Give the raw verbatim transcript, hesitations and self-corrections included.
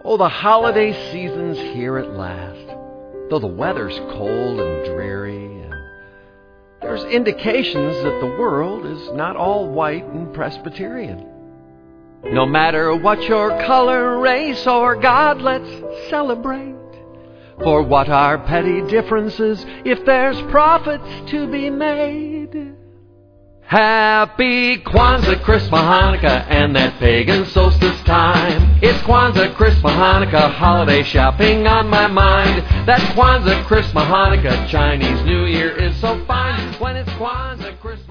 Oh, the holiday season's here at last, though the weather's cold and dreary, and there's indications that the world is not all white and Presbyterian. No matter what your color, race, or God, let's celebrate. For what are petty differences if there's profits to be made? Happy Kwanzaa, Christmas, Hanukkah, and that pagan solstice time. It's Kwanzaa, Christmas, Hanukkah, holiday shopping on my mind. That Kwanzaa, Christmas, Hanukkah, Chinese New Year is so fine when it's Kwanzaa, Christmas.